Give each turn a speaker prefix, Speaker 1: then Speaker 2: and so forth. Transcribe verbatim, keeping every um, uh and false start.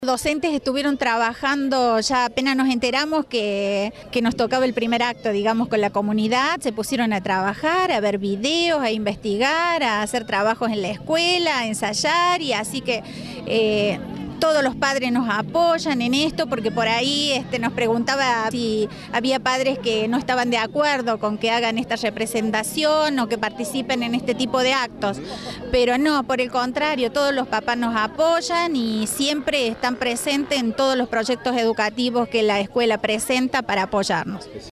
Speaker 1: Docentes estuvieron trabajando, ya apenas nos enteramos que, que nos tocaba el primer acto, digamos, con la comunidad, se pusieron a trabajar, a ver videos, a investigar, a hacer trabajos en la escuela, a ensayar, y así que eh, todos los padres nos apoyan en esto, porque por ahí este, nos preguntaba si había padres que no estaban de acuerdo con que hagan esta representación o que participen en este tipo de actos, pero no, por el contrario, todos los papás nos apoyan y siempre están presentes en todos los proyectos educativos que la escuela presenta para apoyarnos.